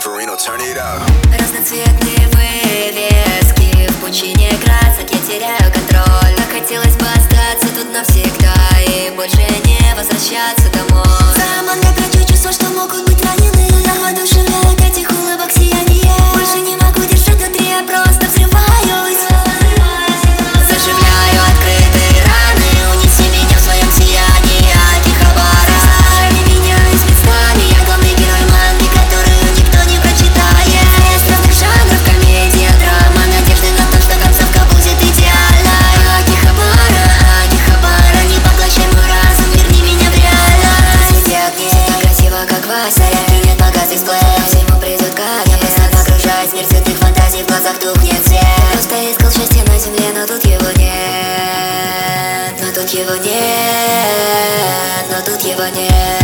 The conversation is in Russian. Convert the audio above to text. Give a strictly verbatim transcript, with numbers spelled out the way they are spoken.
Perino, turn it up. Разноцветные вывески, в пучине красок я теряю контроль. Так хотелось бы остаться тут навсегда и больше не возвращаться домой. Заманка прячу чувства, что могут быть ранены. Я воодушевляю от этих улыбок сияние. Больше не могу держать внутри, я просто взрываюсь. Заживляю открытые раны, унеси меня в своем сиянии Акихабара. Не меняюсь местами, я главный герой манги, которую никто не прочитает. Есть разных жанров, комедия, драма, надежды на то, что концовка будет идеальной. Акихабара, Акихабара, не поглощай мой разум, верни меня в реальность. Эти огни так красиво, как Вася. Нет показ дисплея, всему придет конец. Я просто погружаюсь в мир цветных фантазий, в глазах тухнет свет. Просто искал счастье на земле, но тут его нет. Но тут его нет, но тут его нет.